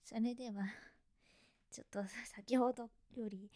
それではちょっと先ほどより、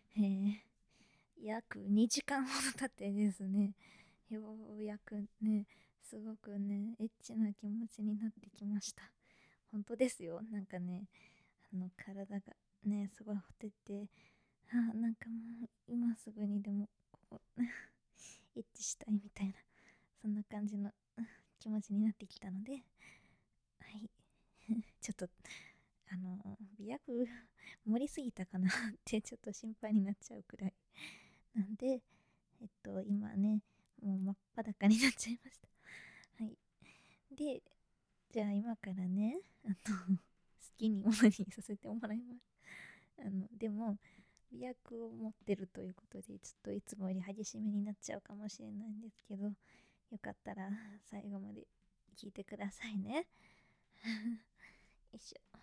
約2時間ほど経ってですね、ようやくね、すごくねエッチな気持ちになってきました。本当ですよ。なんかね、体がねすごいほてって、なんかもう今すぐにでもこうエッチしたいみたいな、そんな感じの気持ちになってきたので、はいちょっと美薬盛りすぎたかなってちょっと心配になっちゃうくらいなんで、今ねもう真っ裸になっちゃいました。はい。で、じゃあ今からね、好きにものにさせてもらいます。でも美薬を持ってるということで、ちょっといつもより激しめになっちゃうかもしれないんですけど、よかったら最後まで聞いてくださいね。よいしょ。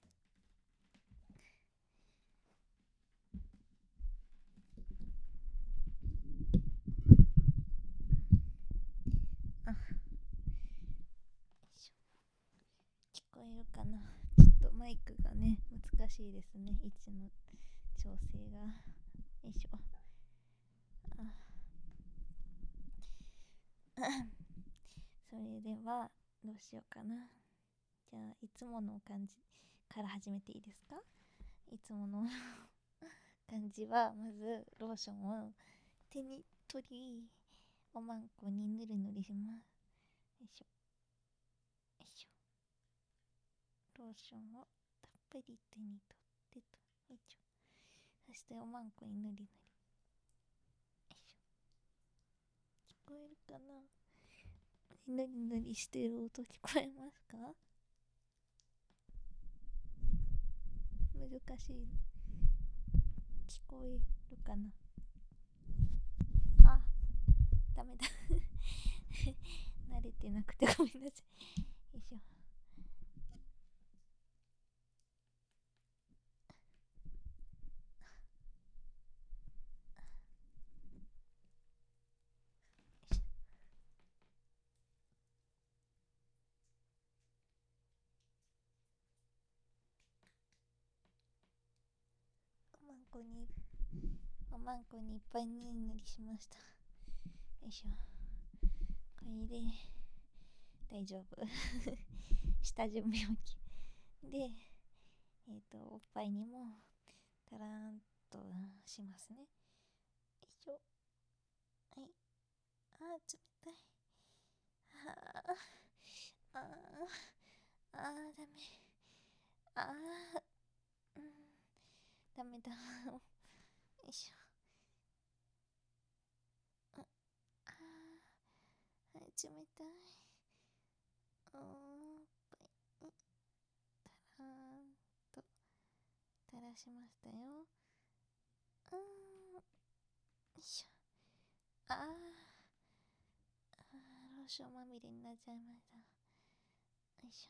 あ、よいしょ。聞こえるかな。ちょっとマイクがね難しいですね、位置の調整が。よいしょ。それではどうしようかな。じゃあいつもの感じから始めていいですか？いつもの感じは、まずローションを手に取り、おまんこにぬるぬるします。よいしょよいしょ。ローションをたっぷり手に取ってと、よいしょ。そしておまんこにぬりぬり。よいしょ。聞こえるかな？ぬりぬりしてる音聞こえますか？難しい。聞こえるかな？あ、ダメだ慣れてなくてごめんなさい。よいしょ。おまんこにおまんこにいっぱいぬりぬりしました。よいしょ。これで大丈夫下準備 OK で、おっぱいにもたらーんとしますね。よいしょ。はい。冷たい。あーあーダメ。あー、ダメだよいしょ。冷たい。おっぱいにたらーんと垂らしましたよ。よいしょ。ローションまみれになっちゃいました。よいし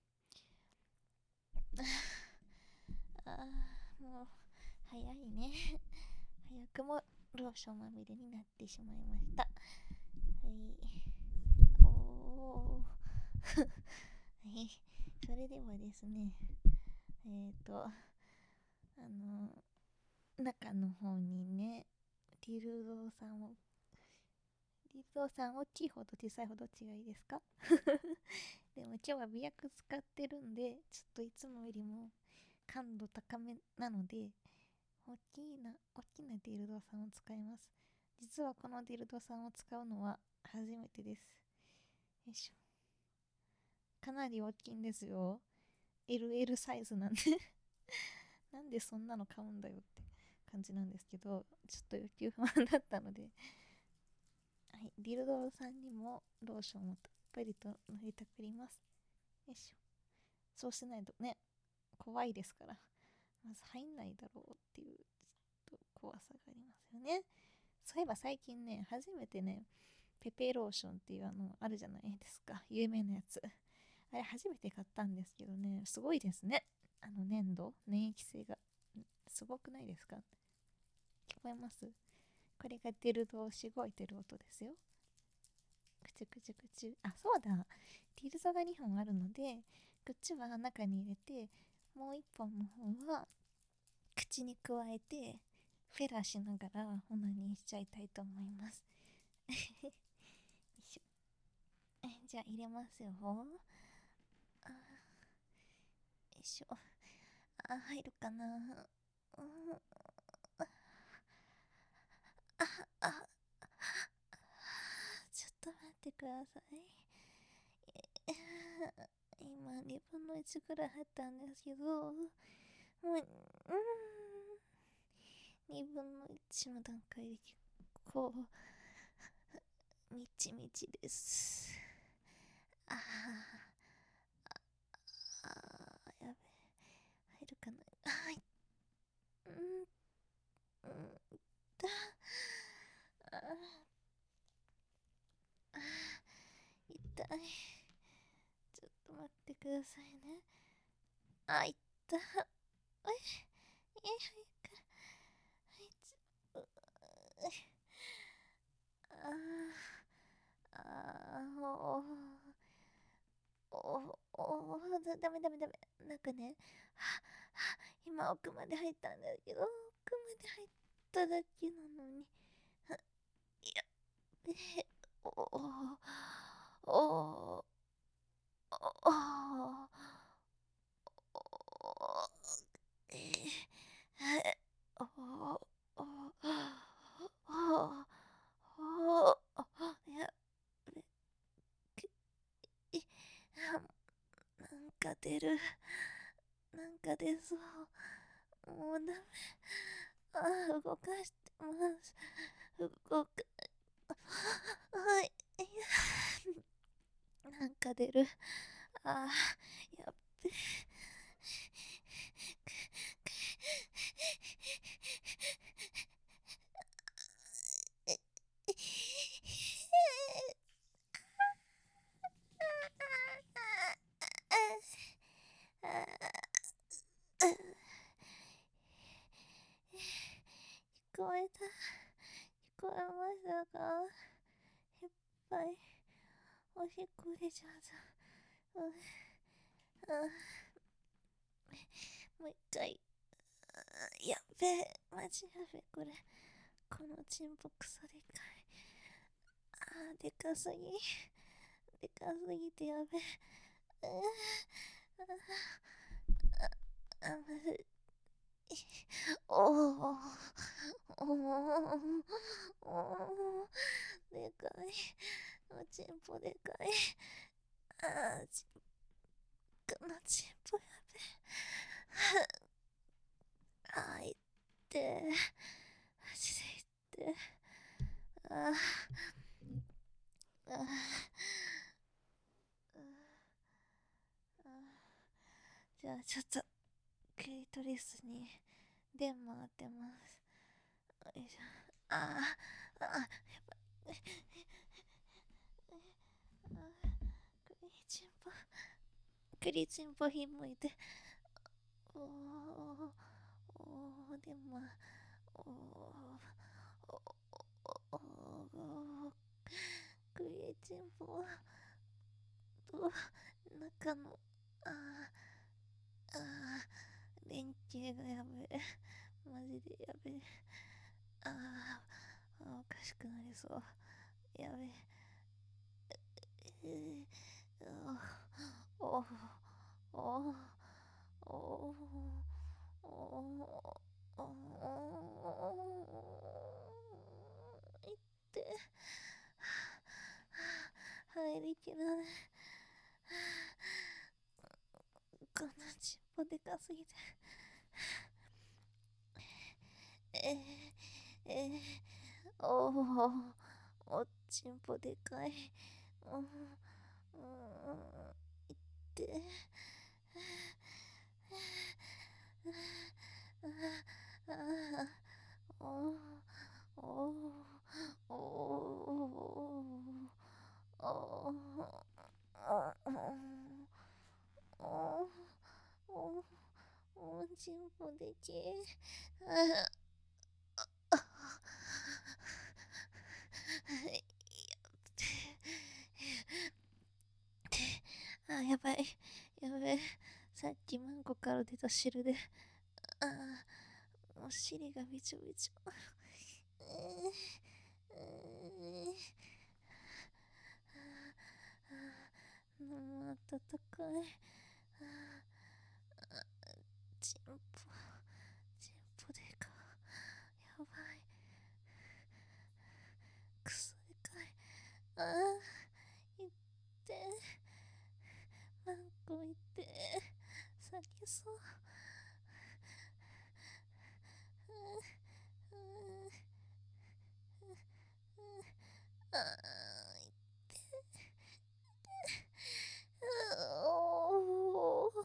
ょ。もう早いね早くもローションまみれになってしまいました。はい。おーはい。それではですね、あの中の方にね、ディルドさんを大きいほど小さいほど違いですか？でも今日は美薬使ってるんで、ちょっといつもよりも感度高めなので、大きなディルドさんを使います。実はこのディルドさんを使うのは初めてです。よいしょ。かなり大きいんですよ。LL サイズなんでなんでそんなの買うんだよって感じなんですけど、ちょっと欲求不満だったので、はい、ディルドさんにもローションをたっぷりと塗りたくります。よいしょ。そうしないとね、怖いですから。まず入んないだろうっていうちょっと怖さがありますよね。そういえば最近ね、初めてね、ペペローションっていうあるじゃないですか。有名なやつ。あれ初めて買ったんですけどね、すごいですね。粘液性がすごくないですか？聞こえます？これが出るとしごいてる音ですよ。くちゅくちゅくちゅ。あ、そうだ。ティルトが2本あるので、こっちは中に入れて、 もう一本の方は口に加えてフェラしながらオナニーしちゃいたいと思います。よいしょ。じゃあ入れますよ。あ、よいしょ。入るかな。うん、あ、あ、ちょっと待ってください。今2分の1ぐらい入ったんですけど、もう、2分の1の段階で結構、みちみちです。あやべ。入るかな。はい。うん、だ。あ痛い。ちょっと待ってくださいね。痛っ。早く。はい、おダメダメダメ。なんかね、今奥まで入ったんだけど、奥まで入っただけなのに。いや、おおおおおいや、なんか出る。なんか出そう。もうダメ。動かしてます。動か、はい。いや、なんか出る。やっべ。聞こえた。聞こえましたか？いっぱいおしっこ出ちゃった。もう一回。やっべえ。マジやべえ。これ。このチンポクソでかい。でかすぎ。でかすぎてやべえ。むずい。おおおおでかい。おちんぽでかい。ちんこのちんぽやべえ。いってマジでいって。ああじゃあちょっとクリトリスに電話当てます。よいしょ。やばい。クリチンポクリチンポひもいて。おーおーでもおーおークリチンポと中の連携がやべえ。マジでやべえ。おかしくなりそう。やべえ。おおおおおいって入りきらない。このちんぽでかすぎて。おおちんぽでかい。いっておおおおちんぽでけえ。やばい。やべえ。 さっきマンコから出た汁で、ああ、お尻がびちょびちょ。もう温かい。チンポ、チンポでか。やばい。クソでかい。ああ、いって。マンコいって。避けそう。ああ、おー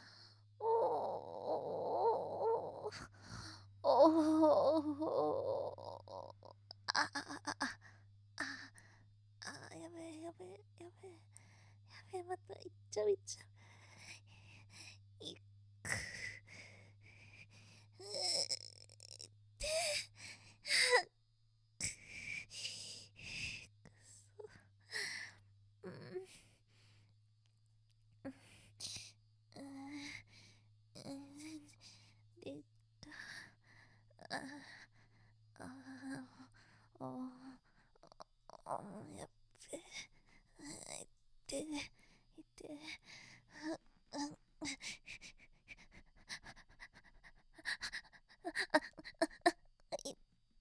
おーおーあああああ、やべえやべえやべえやべえ、またいっちゃういっちゃう。いっくでうんでああああやっべいっていってい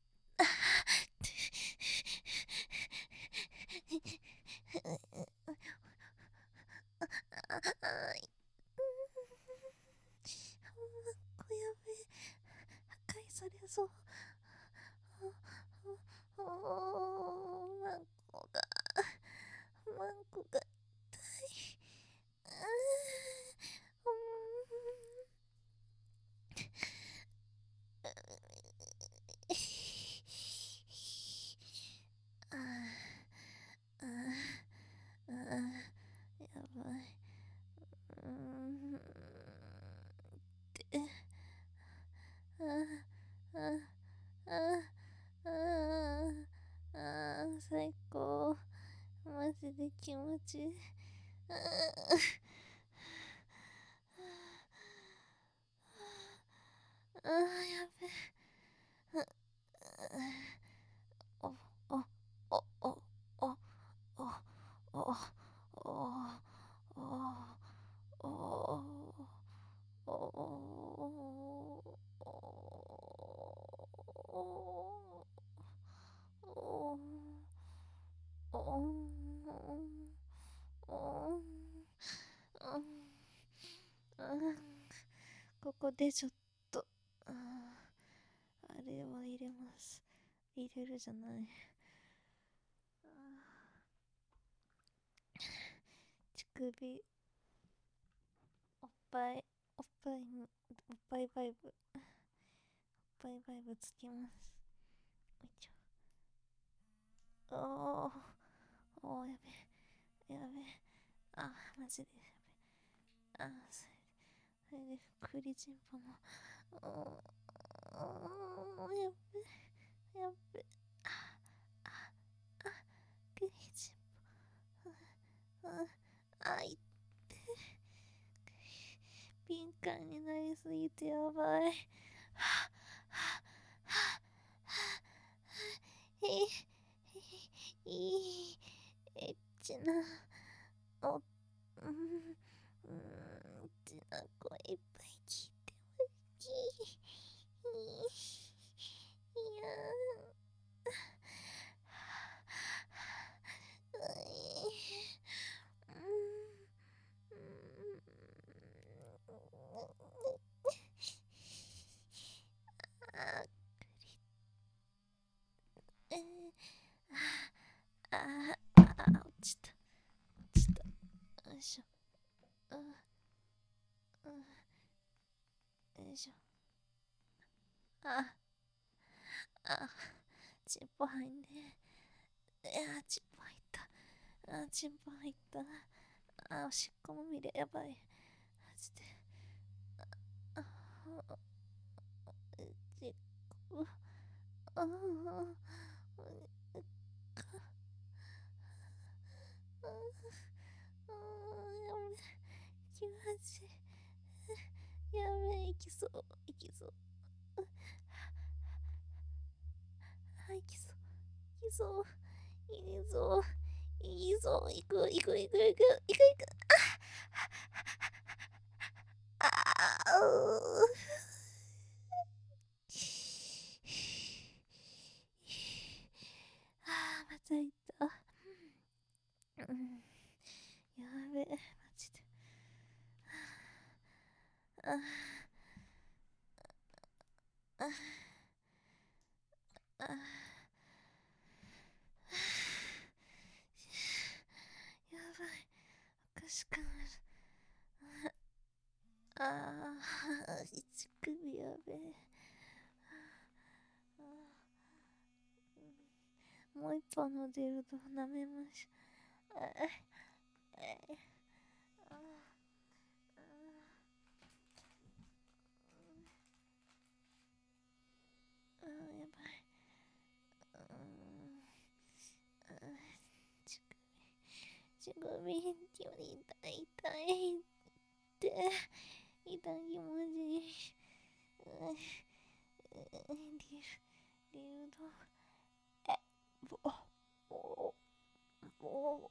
あいこやべえ破壊されそう。マンコがマンコが痛い。あああやばい。ってあああああ最高。マジで気持ちいい。あやべえ。おおおおおおおおおここでちょっとあれを入れます。入れるじゃない。乳首、おっぱい、おっぱいに、おっぱいバイブ、おっぱいバイブつきます。よいしょ。おー、やべえ、やべえ。あ、マジでやべえ。あ、それで、栗チンポも。やべえ、やべえ。栗チンポ。いって。敏感になりすぎてやばい。いい、エッチな、お、エッチな声いっぱい聞いてほしい。いや落ちた、落ちた。よいしょ。よいしょ。チンポ入んねえ。チンポ入った。チンポ入った。おしっこも見れ、やばい。マジで。チンコ。ああ、やべ、気持ちいい。 いきそう、いきそう。いきそう、いきそう、いいぞ、いいぞ、いく、いく、いく、いく、いく、いく。ああ、またいた。うん、やべえ、マジで。ああ、ああ、やばい、おかしくなる。ああ、乳首やべえ。もう一本のデルド舐めましょう。やばい。乳首より痛いって痛気持ちいい。デルドボボボ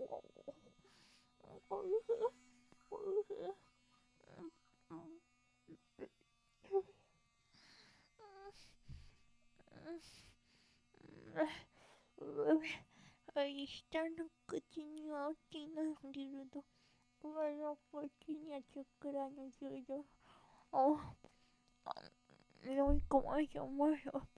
下の口には大きなデルド、上の口にはちょっくらのデルド。飲み込ましょうましょう。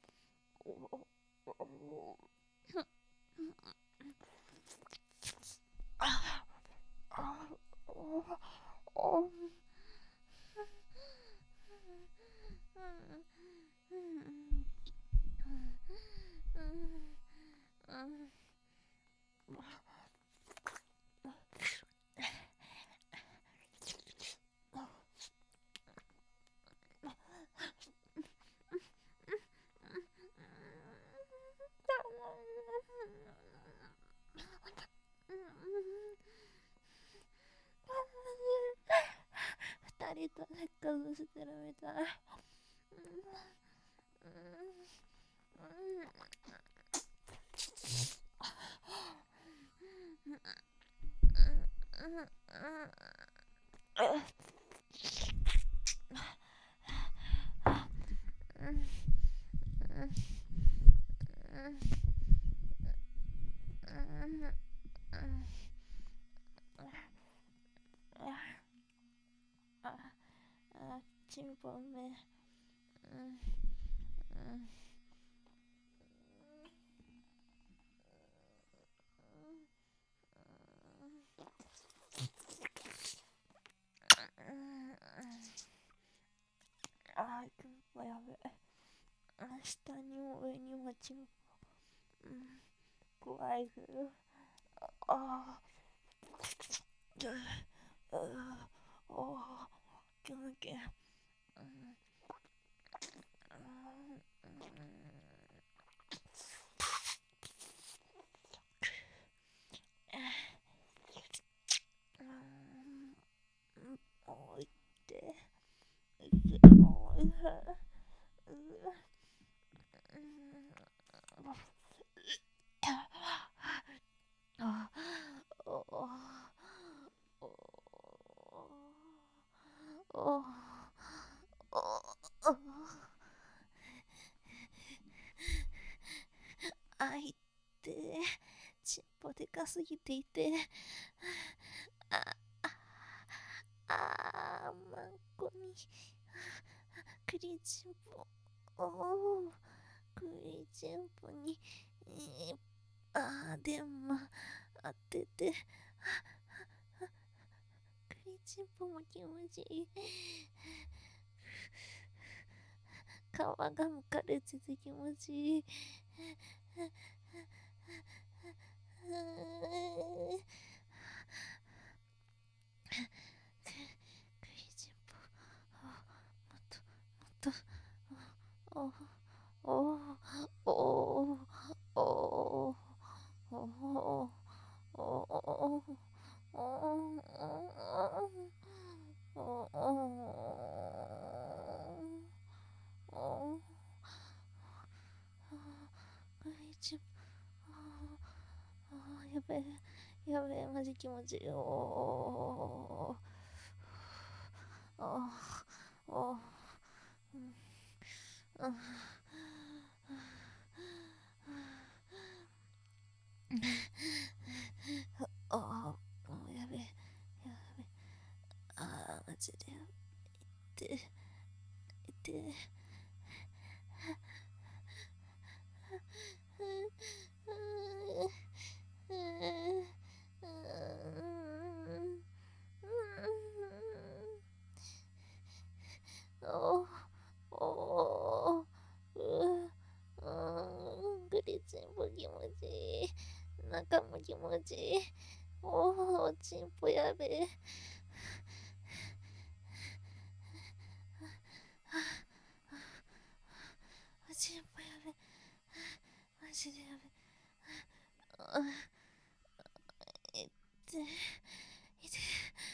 二人とセックスしてるみたい。チンポめ。チンポやべえ。下にも上にもチンポ。怖いけど。キュンキュン。おいて。おいて。あいて、チンポでかすぎていて、マンコに、クリチンポ、クリチンポに、でも、当てて、クリチンポも気持ちいい。皮がむかれてて気持ちいい。クリチンポ、もっと、もっと、 やべえ、やべえ、マジ気持ちいい。おー、おー、おー、うん、うん、おー、やべえ、やべえ、マジで、痛い、痛い、おおグリチンポ気持ちいい。中も気持ちいい。おー、チンポやべえ。チンポやべえ。マジでやべえ。痛い、痛い。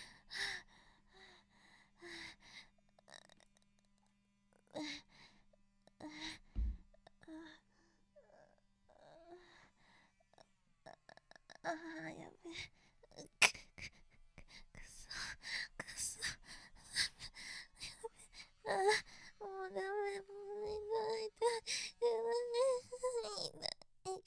やべえ。くそ、くそ。もうダメ、もう痛い、痛い、痛い、痛い。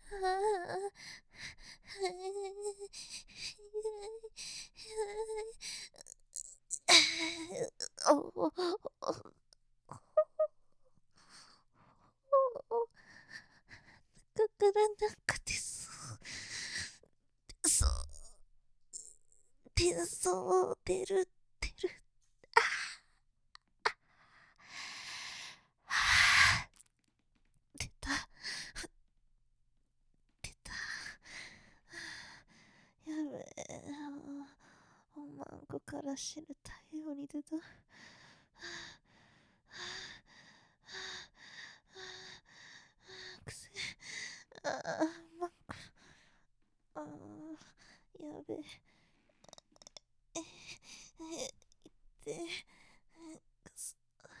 おおからなんか出そう。出そう。出そう。出る。出る。はぁ。出た。出た。やべえ。おまんこから死ぬ太陽に出た。くせ。まんこ。やべえ。で、くそ。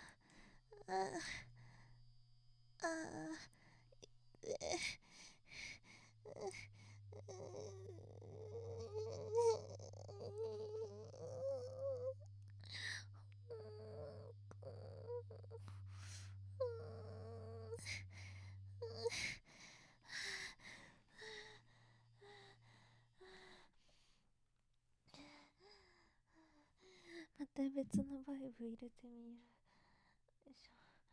で、また別のバイブ入れてみる。よいしょ。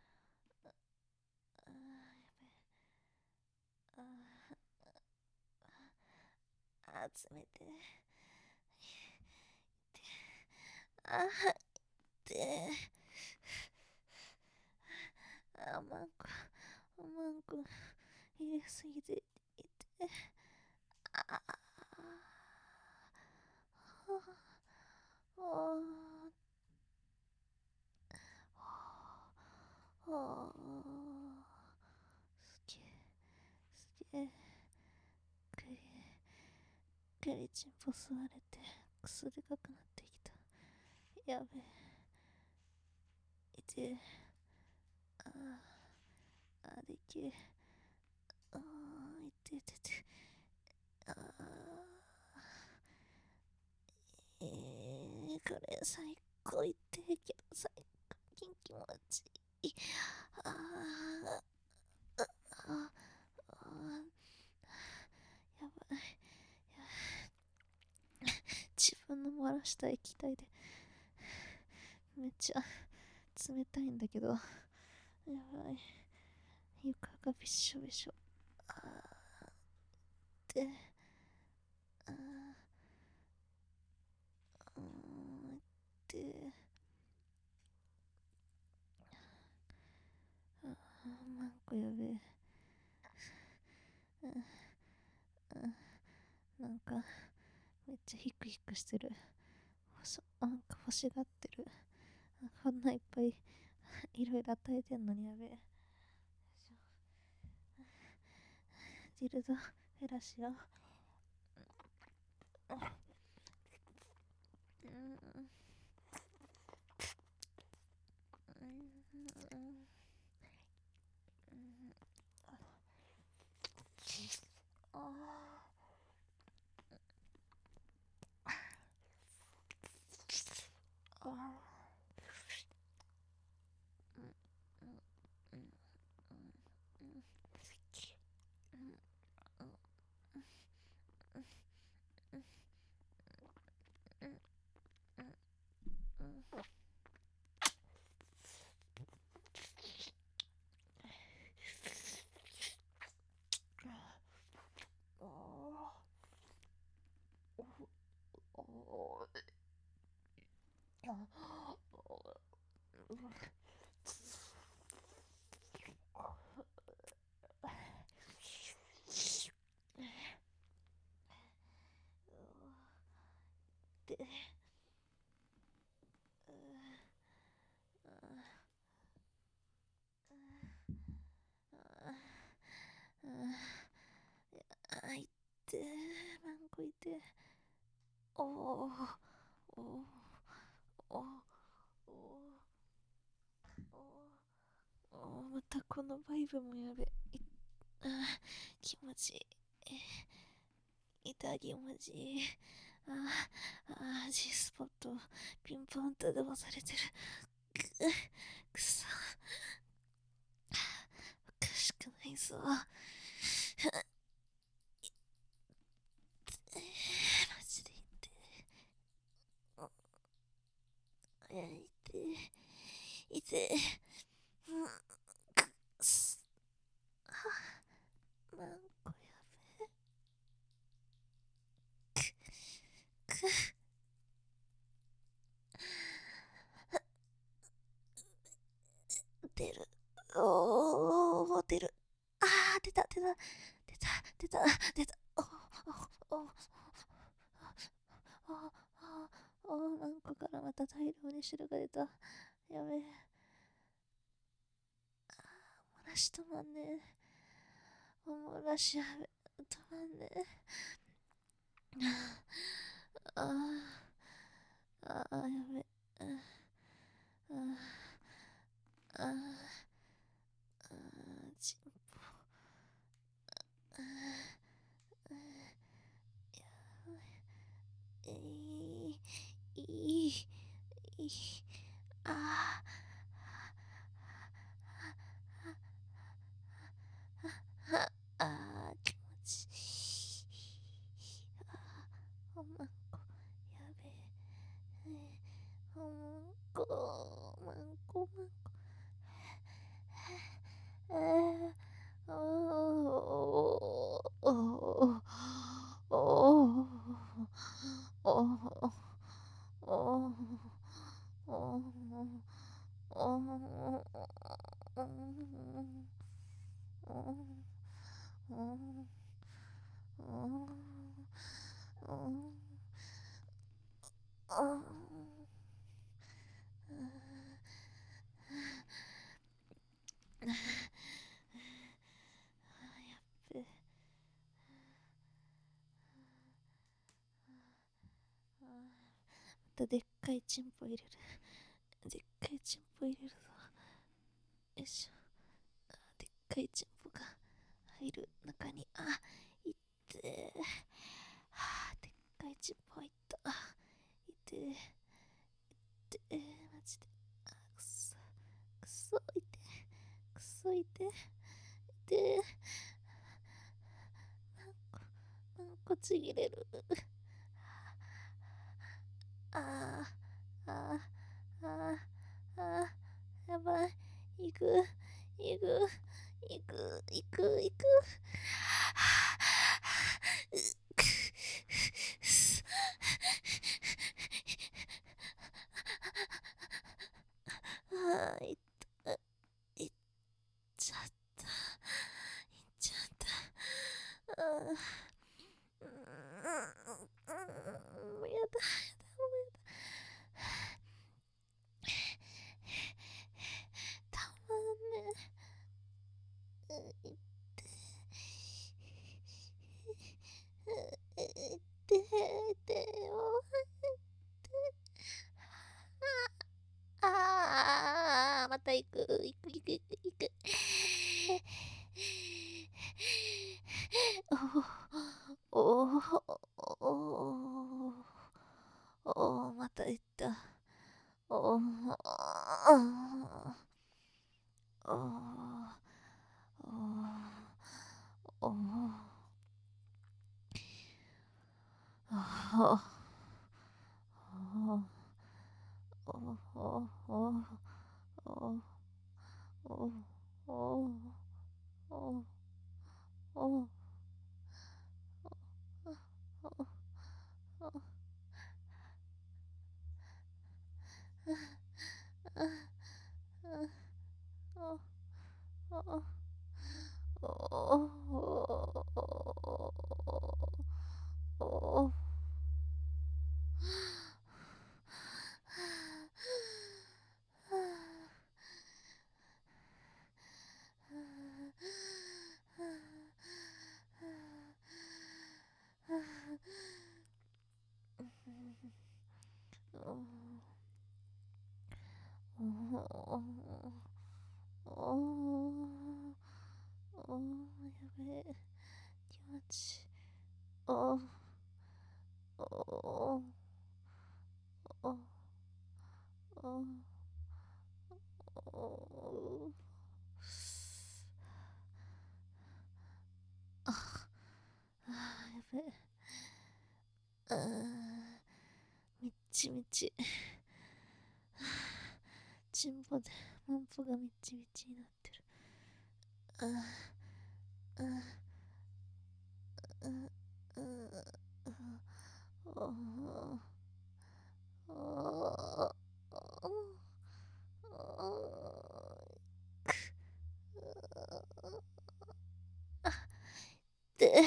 やべ冷てで、マンコ、マンコ、入れすぎて、いて、ああ、すげえ、すげえ、クリチンポ吸われて、薬でかくなってきた。やべえ、いて、でけえ、いててて、これ最高いってけど、最高に気持ちいい。あーあやばい。自分の漏らした液体でめっちゃ冷たいんだけど、やばい。床がびっしょびしょ。で、あで、マンコやべえ。なんかめっちゃヒクヒクしてる。なんか欲しがってる。こんないっぱいいろいろ与えてんのにやべえ。ジルドフェラシア。 あいてマンコいておーおーおーおーおーまたこのバイブもやべあ気持ちいい痛気持ちいいG スポットピンポンとでもされてるくそおかしくないぞマジで痛いくそマンコやべ出る出る出たマンコからまた大量に汁が出たやべ漏らし止まんねえ漏らしやべ止まんねえやべチンポいいあ気持ちいいマンコやべマンコまたでっかいチンポ入れるでっかいチンポ入れるぞよいしょでっかいチンポが入る中にいってでっかいチンポ入ったいてマジでくそいてマンコちぎれるやばい行くいったいっちゃったもうやだたまんねまた行くおまた行ったおーおーおーおーおーおーおーおーおーおーおーおーおーやべえ、気持ちおーおーおーおーおーやべえ、みっちみち、チンポでマンポがみっちみちになってる。で、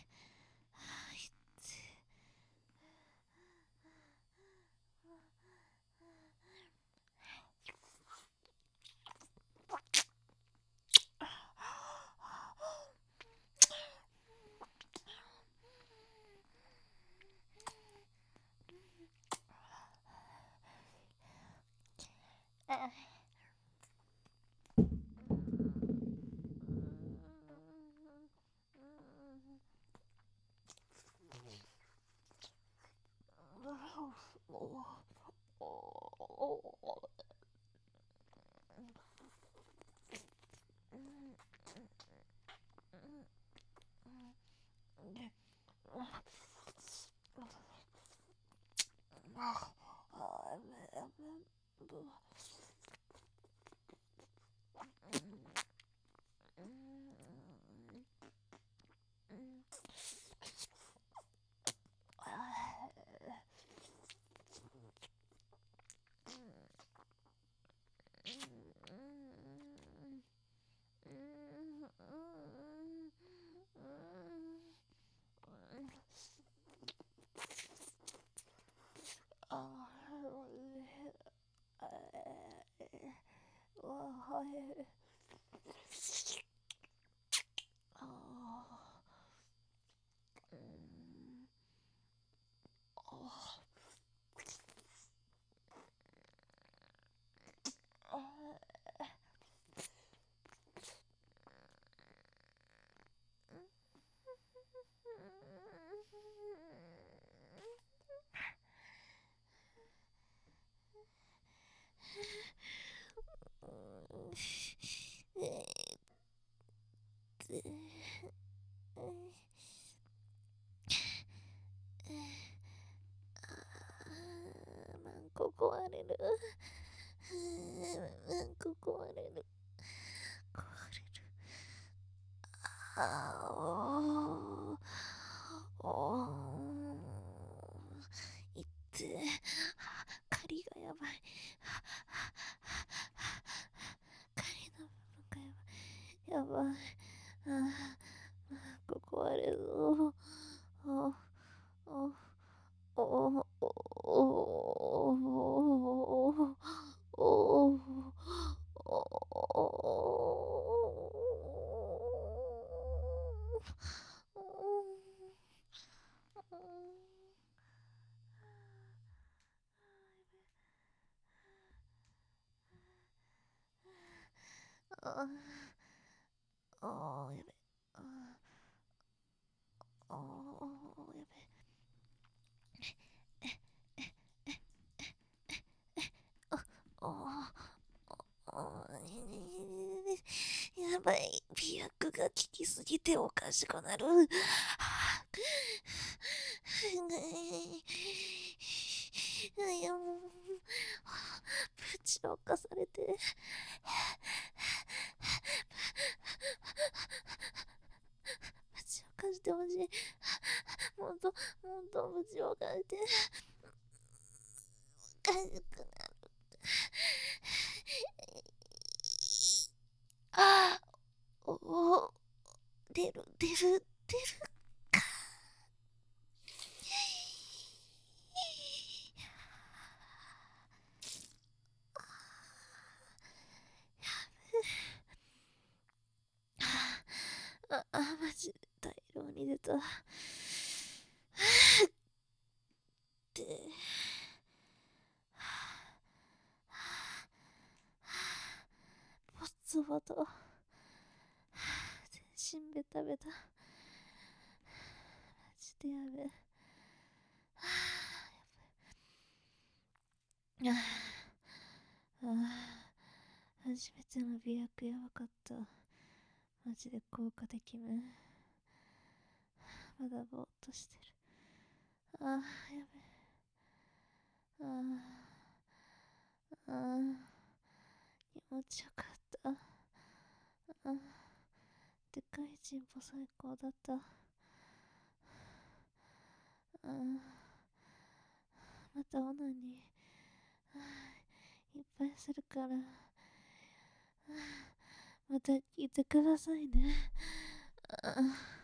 マンコ壊れる。マンコ壊れる。壊れる。おーいって狩りがやばい。狩りの部分がやばい。ここ壊れるぞ。おおおおおおあやべあやべばい。美薬が効きすぎておかしくなる。いやもう、ぶち犯されて。ぶち犯してほしい。もっとぶち犯して。おかしくなる。あおお、出るか。マジで大量に出た。で、ボツボト。全身ベタベタ。マジでやべえ。初めての美薬やばかった。マジで効果的め。まだぼーっとしてる。やべえ。気持ちよかった。でかいチンポ最高だった。またオナニーいっぱいするからまた聞いてくださいね。